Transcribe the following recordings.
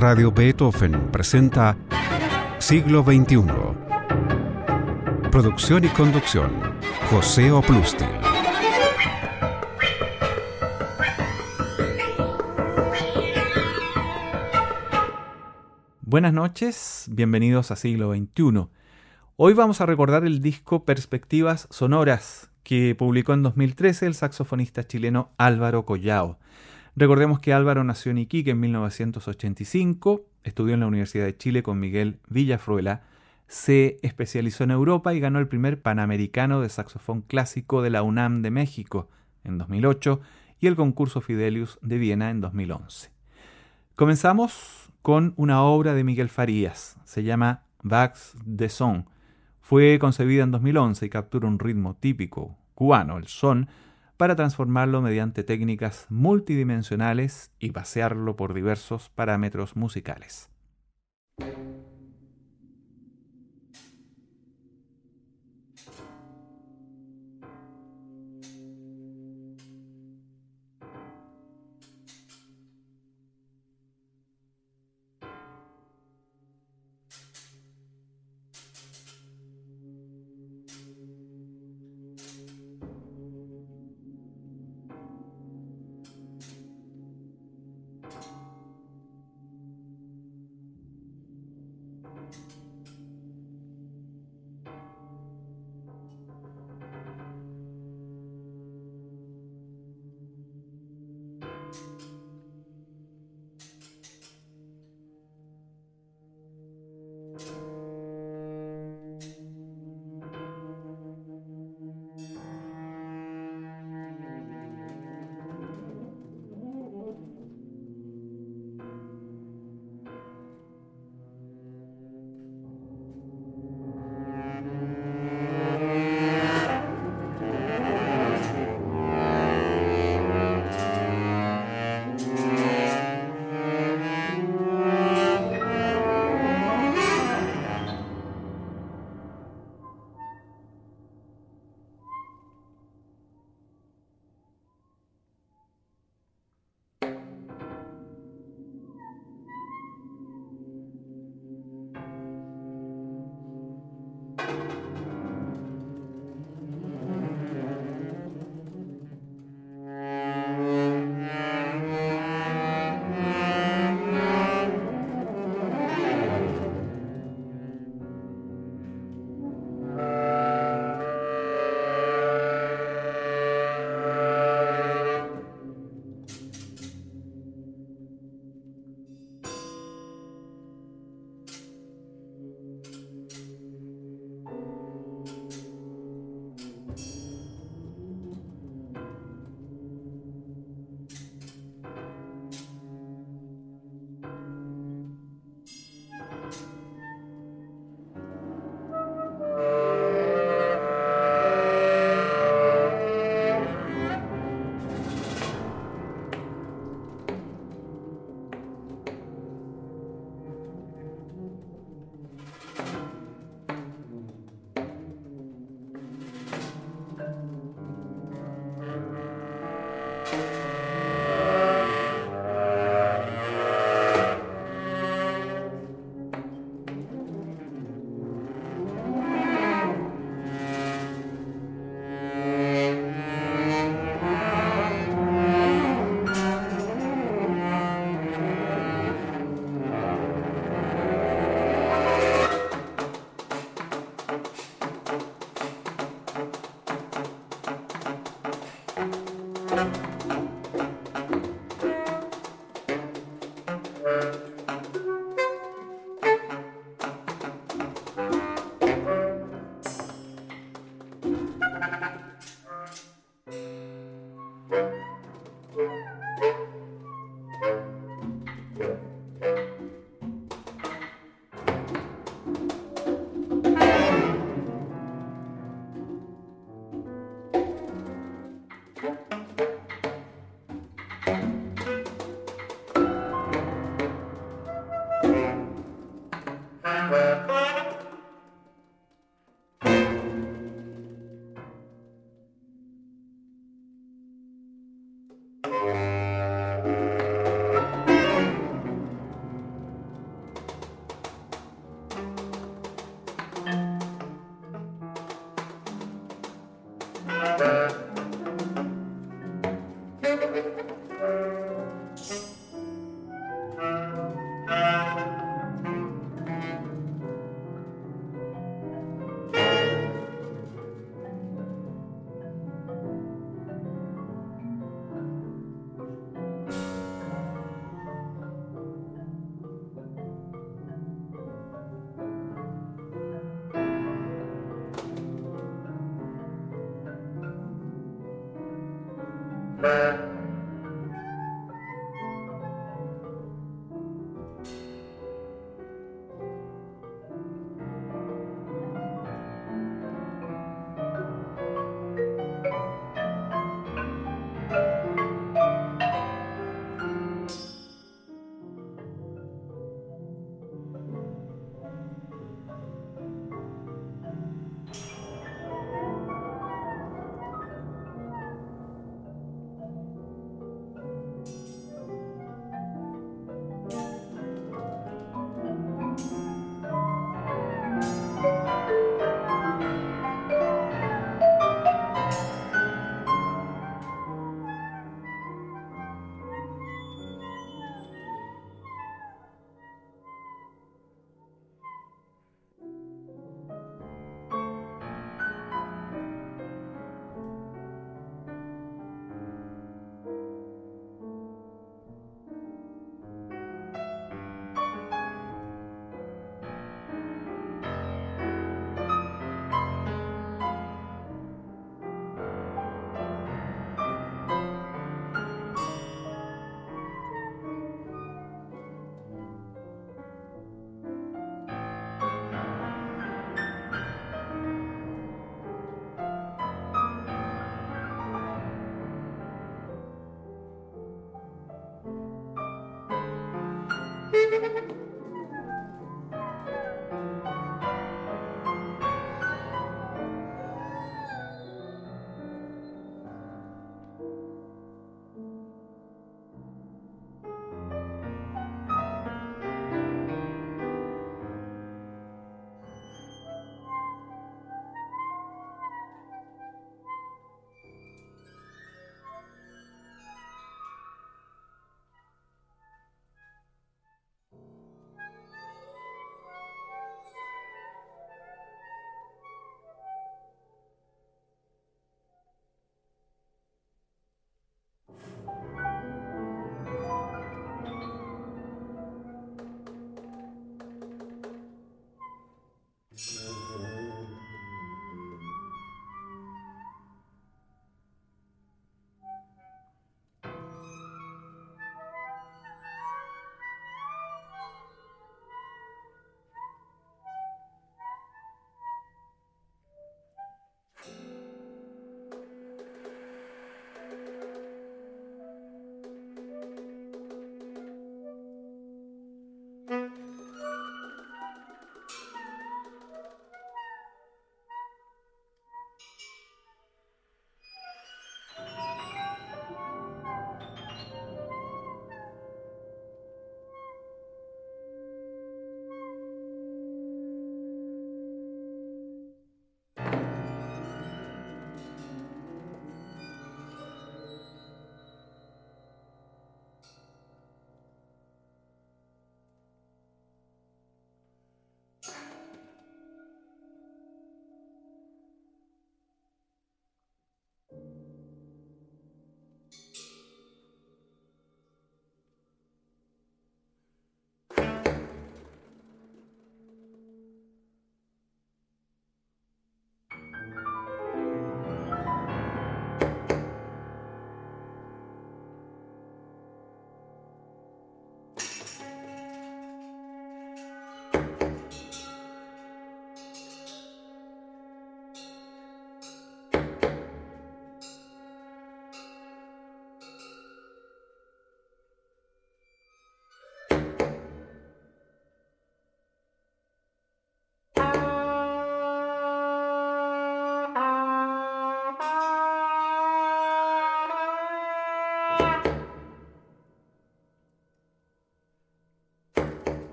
Radio Beethoven presenta Siglo XXI. Producción y conducción, José Oplustil. Buenas noches, bienvenidos a Siglo XXI. Hoy vamos a recordar el disco Perspectivas Sonoras, que publicó en 2013 el saxofonista chileno Álvaro Collao. Recordemos que Álvaro nació en Iquique en 1985, estudió en la Universidad de Chile con Miguel Villafruela, se especializó en Europa y ganó el primer Panamericano de saxofón clásico de la UNAM de México en 2008 y el concurso Fidelius de Viena en 2011. Comenzamos con una obra de Miguel Farías, se llama Vagues de Son. Fue concebida en 2011 y captura un ritmo típico cubano, el son, para transformarlo mediante técnicas multidimensionales y pasearlo por diversos parámetros musicales.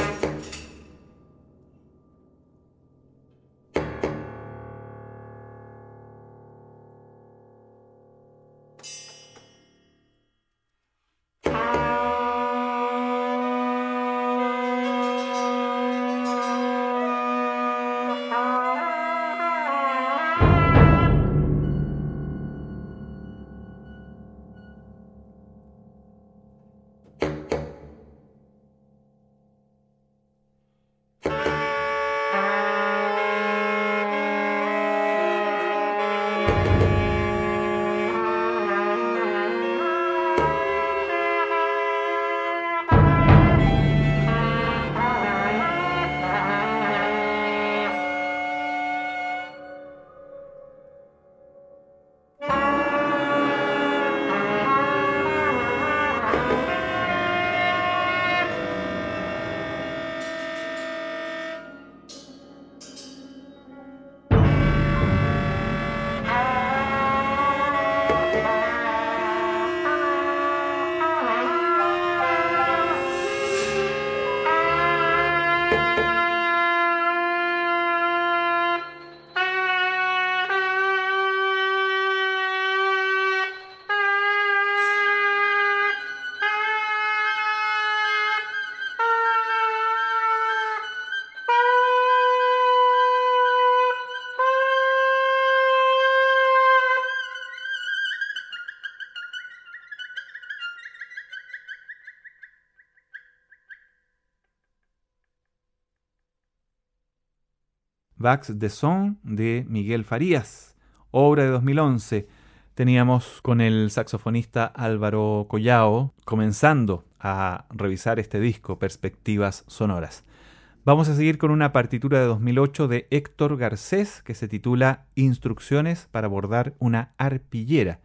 Wax de Son de Miguel Farías, obra de 2011. Teníamos con el saxofonista Álvaro Collao comenzando a revisar este disco, Perspectivas Sonoras. Vamos a seguir con una partitura de 2008 de Héctor Garcés que se titula Instrucciones para bordar una arpillera.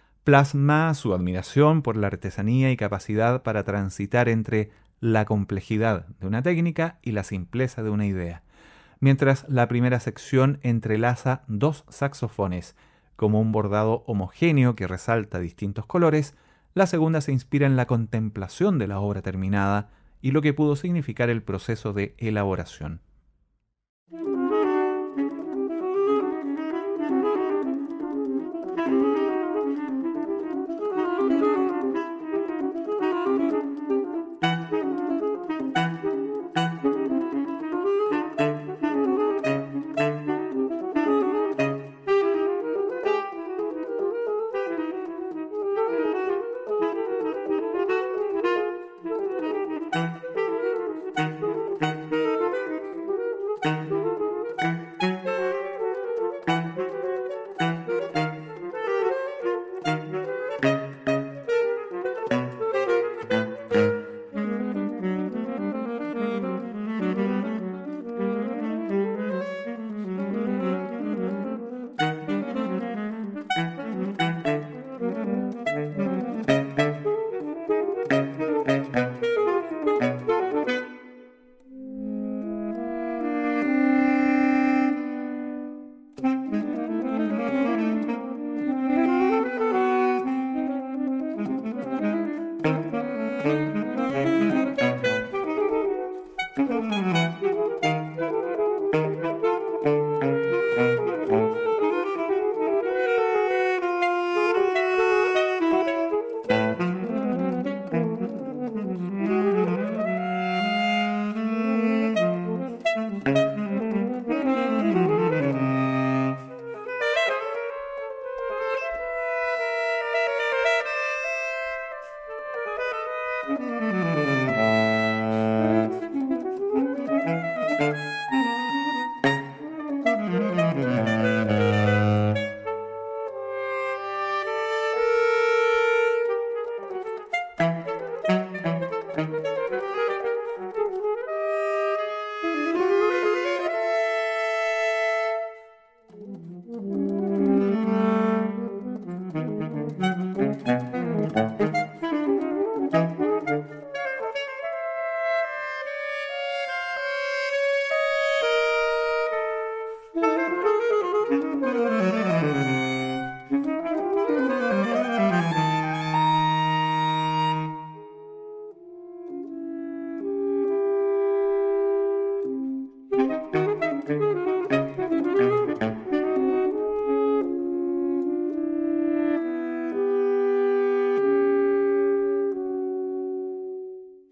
Plasma su admiración por la artesanía y capacidad para transitar entre la complejidad de una técnica y la simpleza de una idea. Mientras la primera sección entrelaza dos saxofones como un bordado homogéneo que resalta distintos colores, la segunda se inspira en la contemplación de la obra terminada y lo que pudo significar el proceso de elaboración.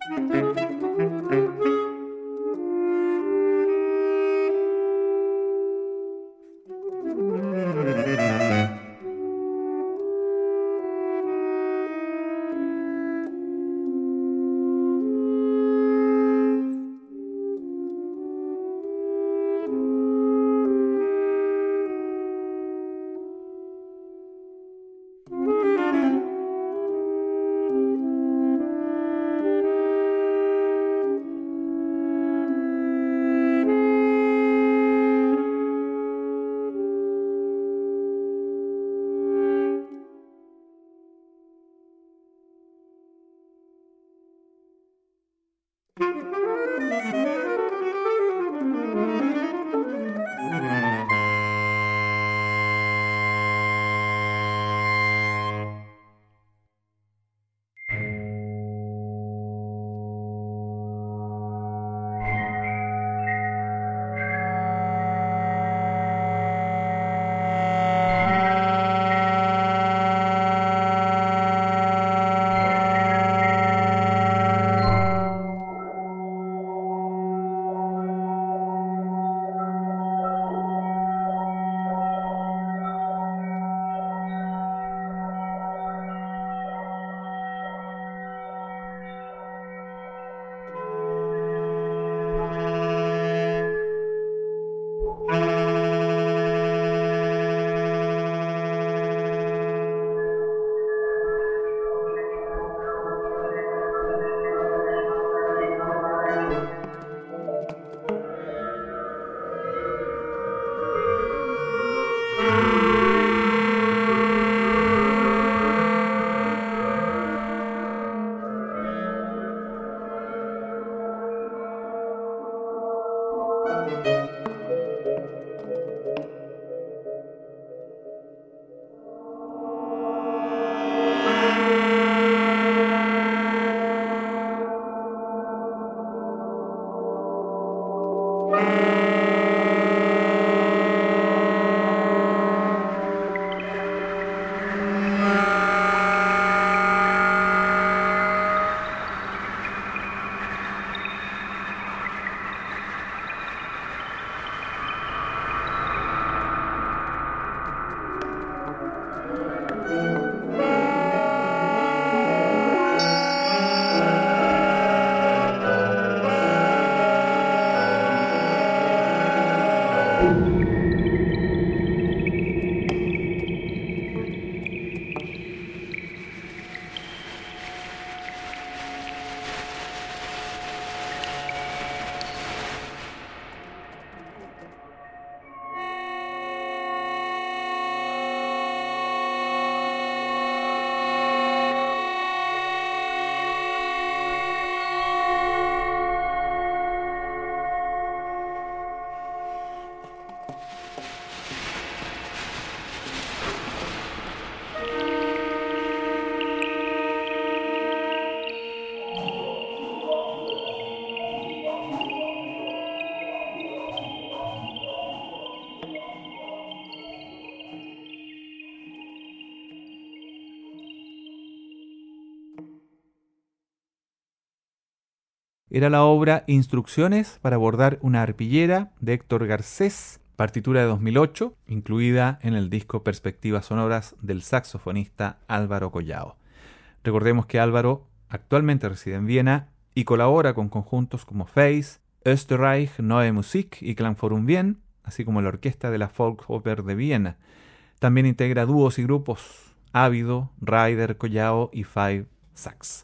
Era la obra Instrucciones para abordar una arpillera de Héctor Garcés, partitura de 2008, incluida en el disco Perspectivas Sonoras del saxofonista Álvaro Collao. Recordemos que Álvaro actualmente reside en Viena y colabora con conjuntos como Face, Österreich Neue Musik y Klangforum Wien, así como la orquesta de la Volksoper de Viena. También integra dúos y grupos Ávido, Ryder, Collao y Five Sax.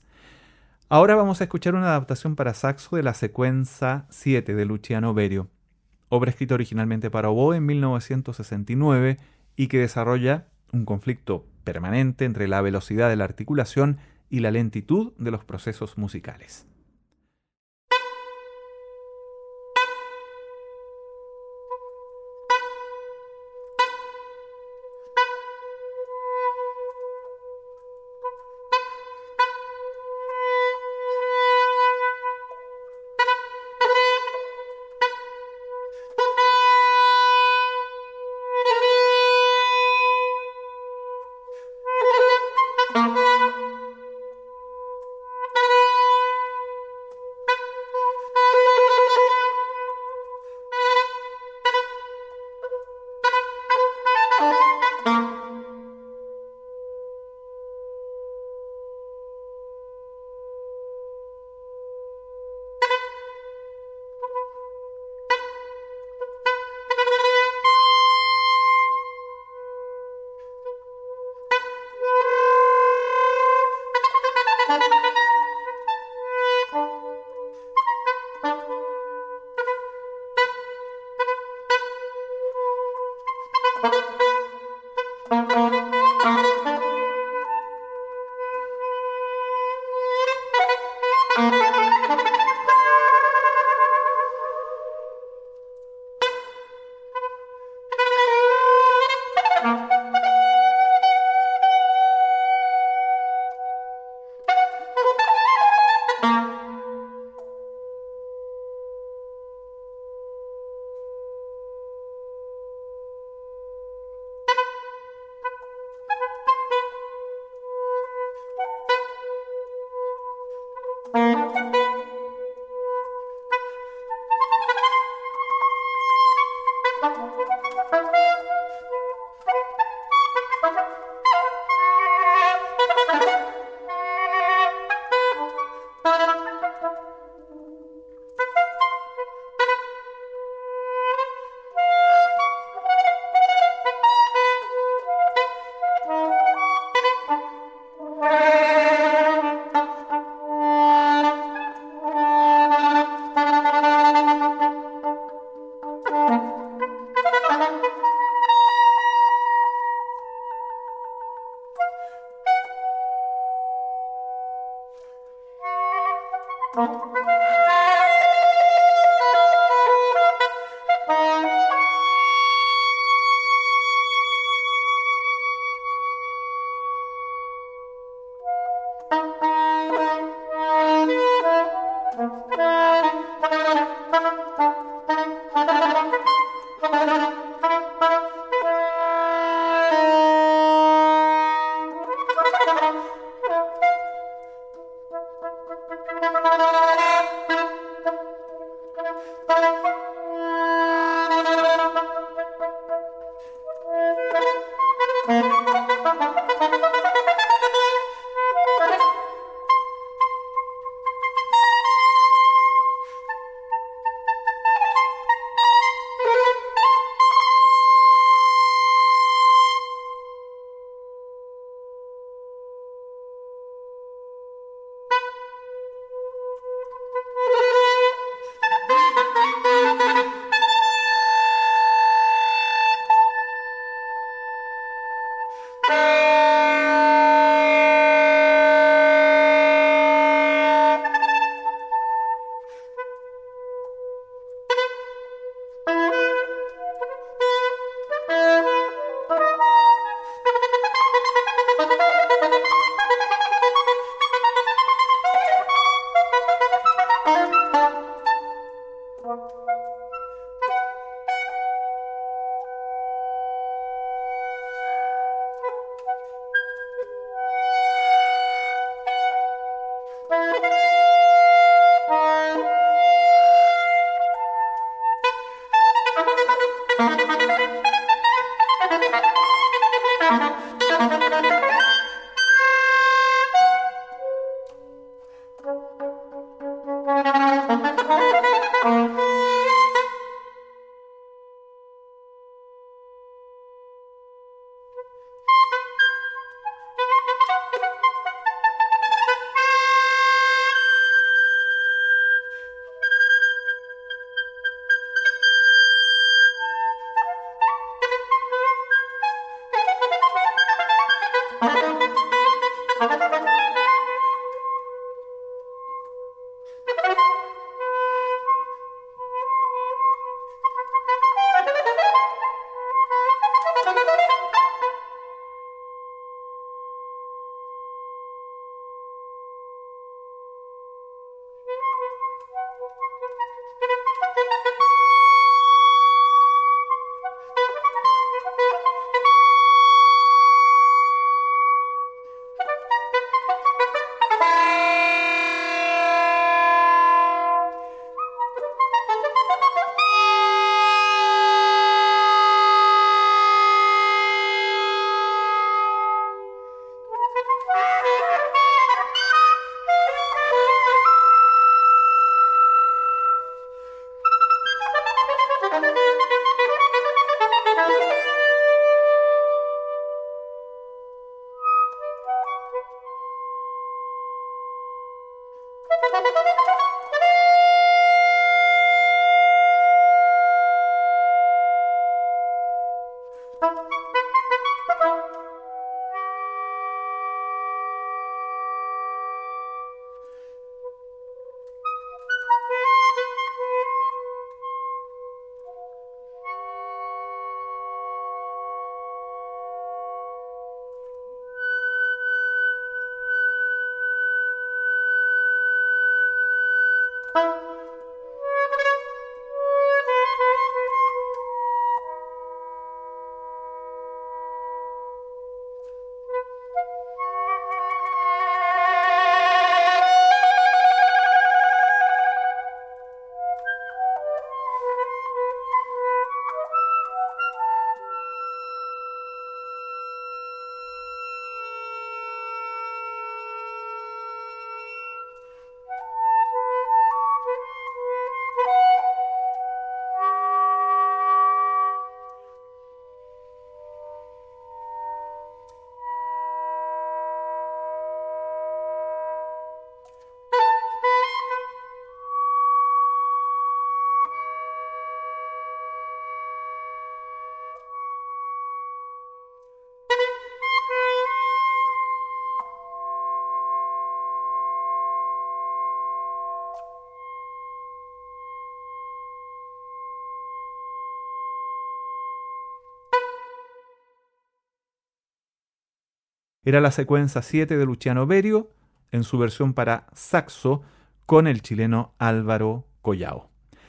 Ahora vamos a escuchar una adaptación para saxo de la secuencia 7 de Luciano Berio, obra escrita originalmente para oboe en 1969 y que desarrolla un conflicto permanente entre la velocidad de la articulación y la lentitud de los procesos musicales. Era la secuencia 7 de Luciano Berio en su versión para saxo con el chileno Álvaro Collao.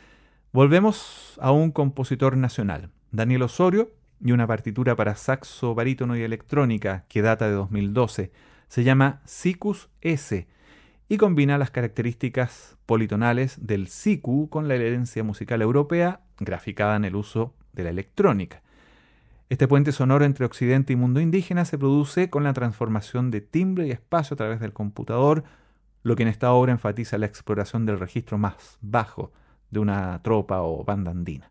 Volvemos a un compositor nacional, Daniel Osorio, y una partitura para saxo, barítono y electrónica que data de 2012. Se llama Sikus S y combina las características politonales del siku con la herencia musical europea graficada en el uso de la electrónica. Este puente sonoro entre Occidente y mundo indígena se produce con la transformación de timbre y espacio a través del computador, lo que en esta obra enfatiza la exploración del registro más bajo de una tropa o banda andina.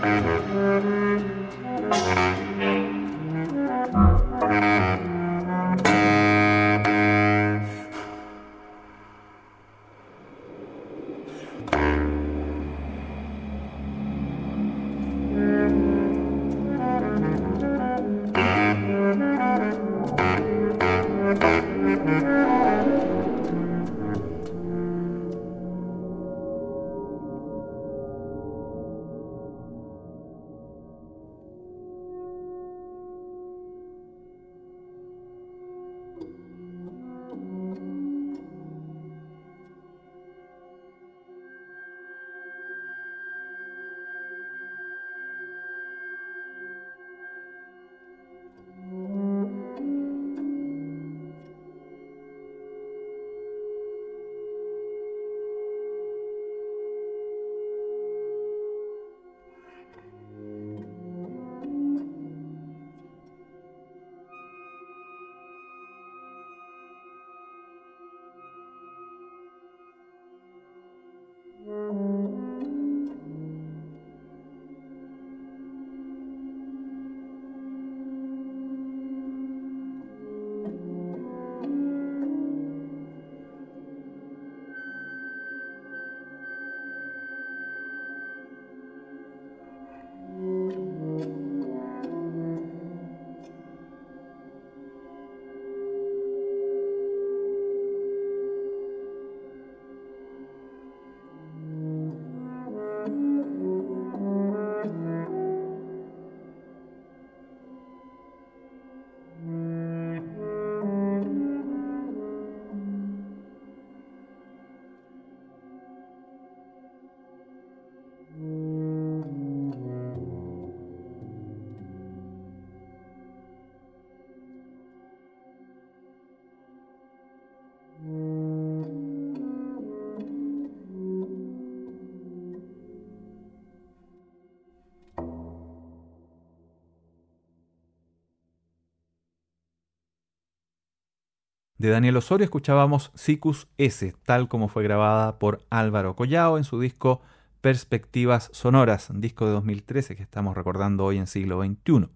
De Daniel Osorio escuchábamos Siccus S, tal como fue grabada por Álvaro Collao en su disco Perspectivas Sonoras, un disco de 2013 que estamos recordando hoy en siglo XXI.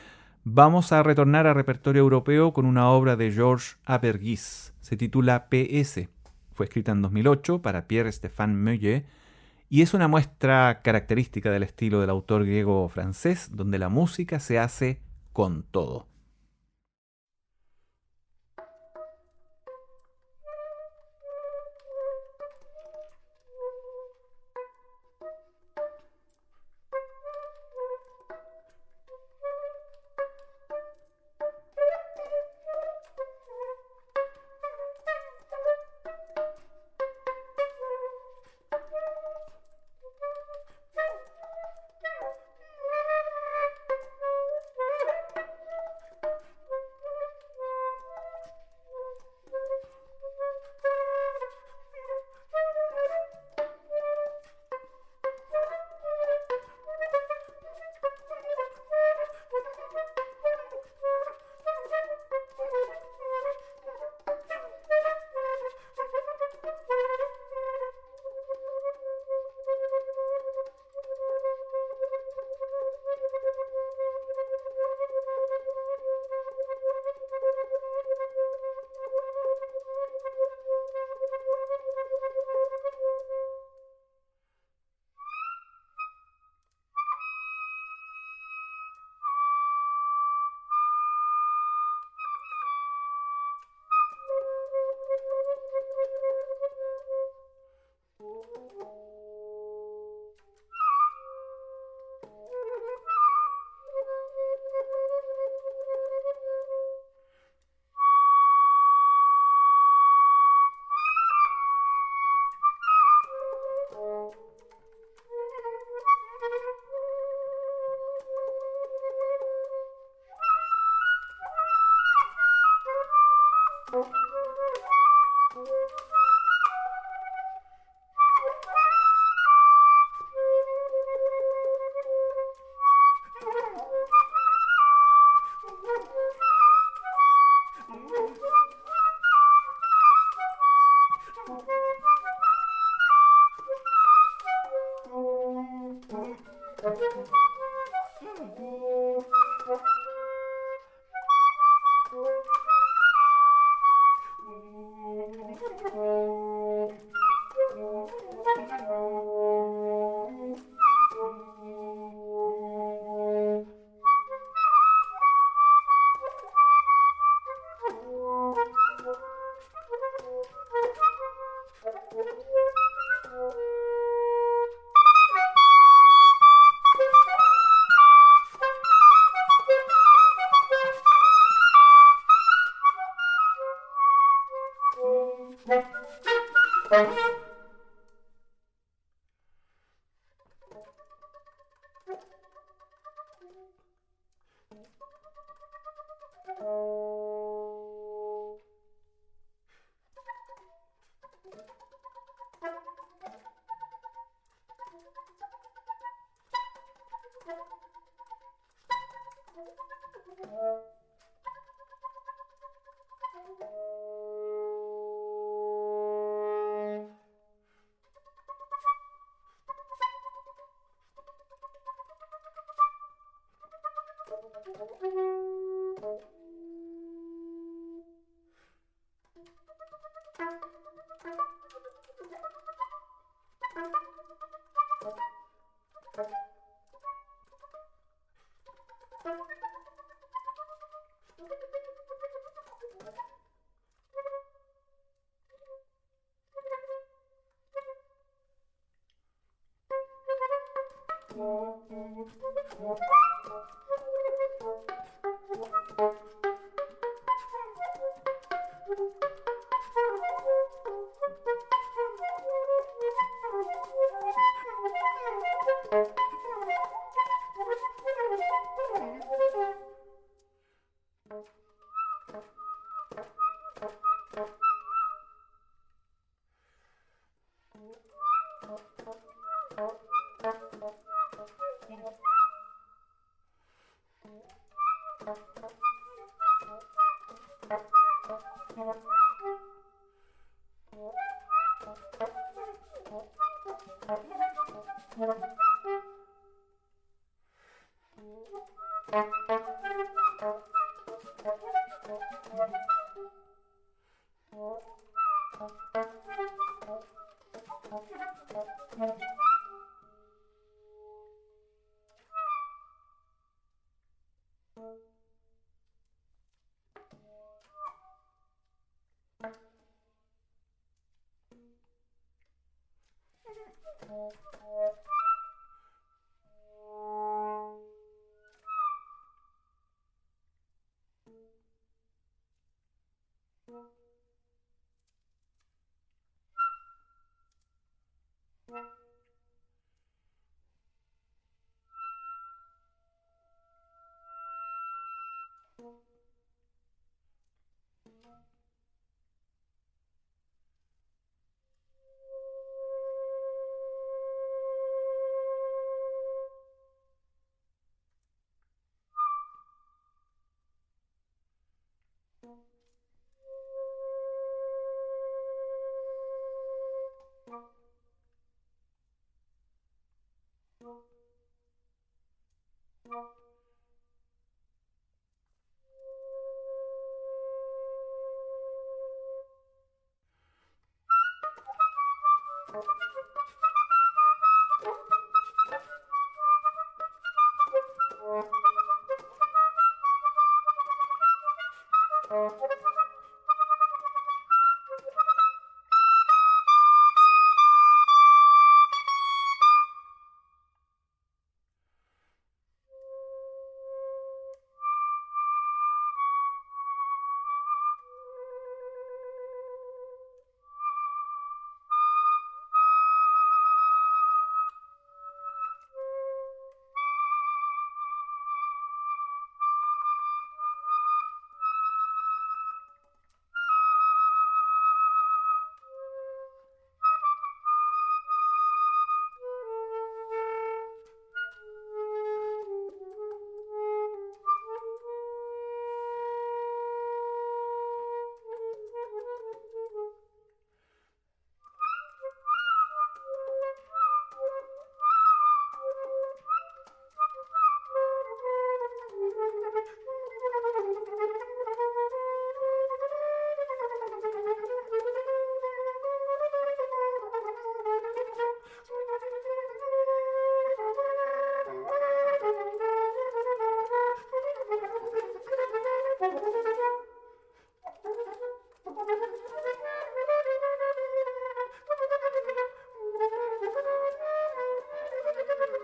Vamos a retornar a repertorio europeo con una obra de Georges Apergis. Se titula PS. Fue escrita en 2008 para Pierre-Stéphane Millet y es una muestra característica del estilo del autor griego-francés, donde la música se hace con todo.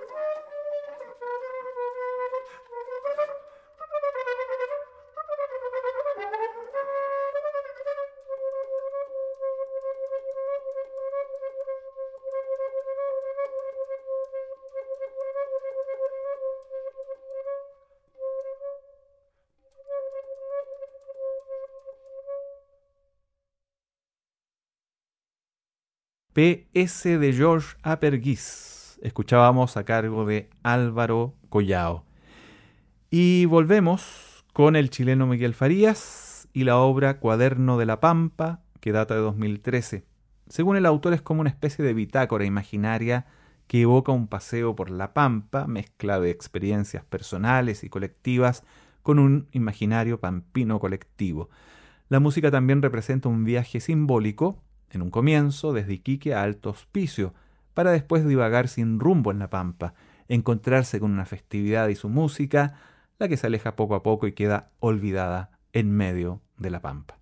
PS de George Apergis. Escuchábamos a cargo de Álvaro Collao. Y volvemos con el chileno Miguel Farías y la obra Cuaderno de la Pampa, que data de 2013. Según el autor, es como una especie de bitácora imaginaria que evoca un paseo por la Pampa, mezcla de experiencias personales y colectivas con un imaginario pampino colectivo. La música también representa un viaje simbólico, en un comienzo desde Iquique a Alto Hospicio, para después divagar sin rumbo en la Pampa, encontrarse con una festividad y su música, la que se aleja poco a poco y queda olvidada en medio de la Pampa.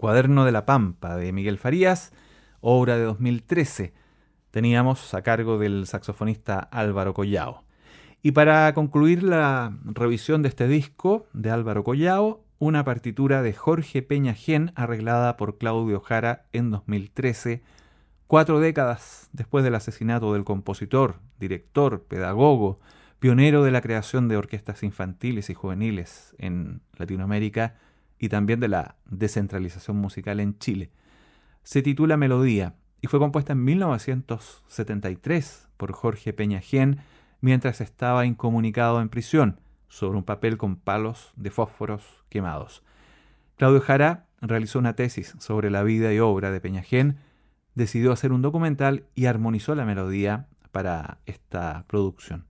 Cuaderno de la Pampa de Miguel Farías, obra de 2013. Teníamos a cargo del saxofonista Álvaro Collao. Y para concluir la revisión de este disco de Álvaro Collao, una partitura de Jorge Peña-Gien arreglada por Claudio Jara en 2013, 4 décadas después del asesinato del compositor, director, pedagogo, pionero de la creación de orquestas infantiles y juveniles en Latinoamérica y también de la descentralización musical en Chile. Se titula Melodía y fue compuesta en 1973 por Jorge Peña-Gien mientras estaba incomunicado en prisión sobre un papel con palos de fósforos quemados. Claudio Jara realizó una tesis sobre la vida y obra de Peña-Gien, decidió hacer un documental y armonizó la melodía para esta producción.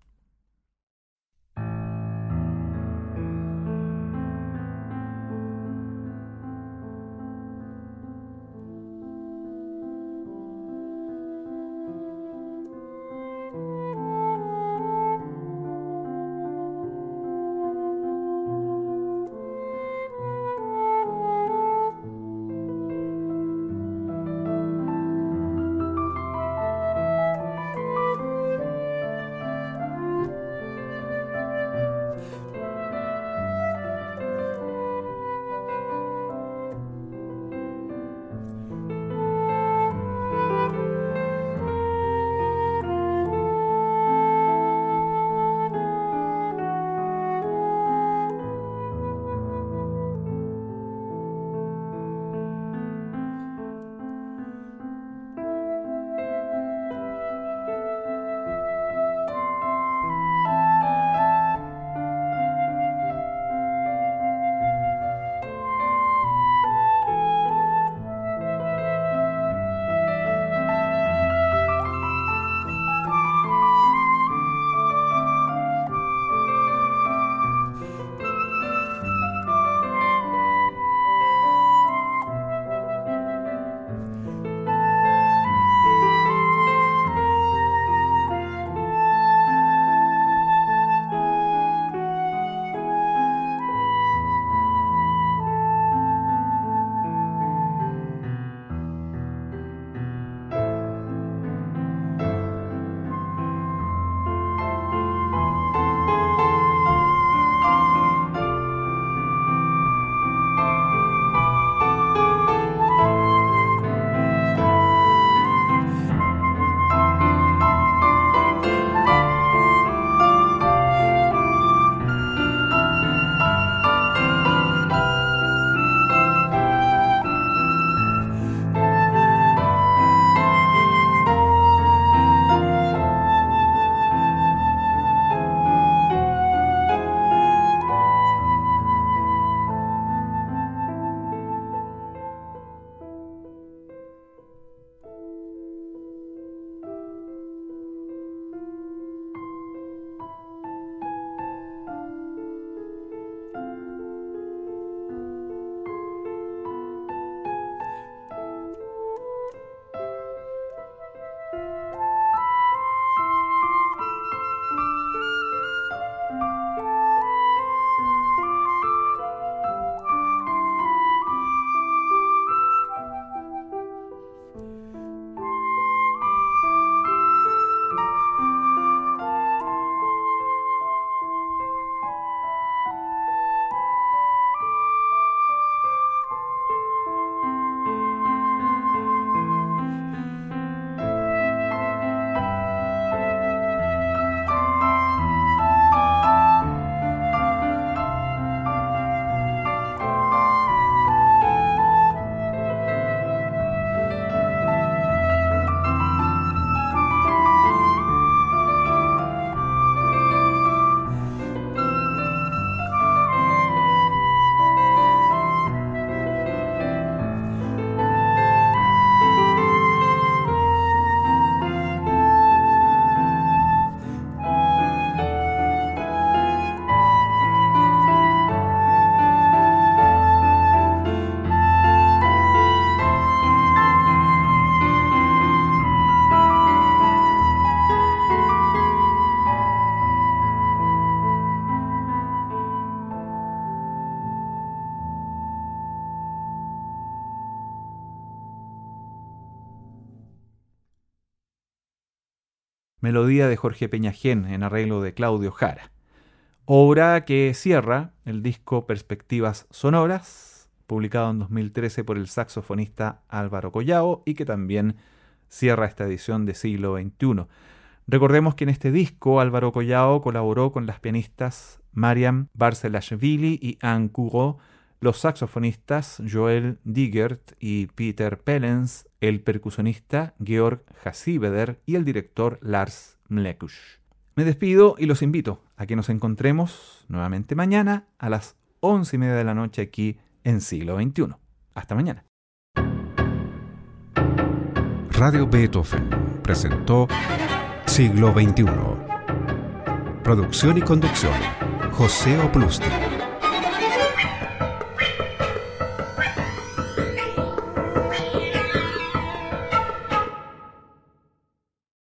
melodía de Jorge Peñajén en arreglo de Claudio Jara. Obra que cierra el disco Perspectivas Sonoras, publicado en 2013 por el saxofonista Álvaro Collao y que también cierra esta edición de Siglo XXI. Recordemos que en este disco Álvaro Collao colaboró con las pianistas Mariam Barcelashvili y Anne Couraud, los saxofonistas Joel Digert y Peter Pellens, el percusionista Georg Hasibeder y el director Lars Mlekusch. Me despido y los invito a que nos encontremos nuevamente mañana a las 11:30 de la noche aquí en Siglo XXI. Hasta mañana. Radio Beethoven presentó Siglo XXI. Producción y conducción, José Oplusti.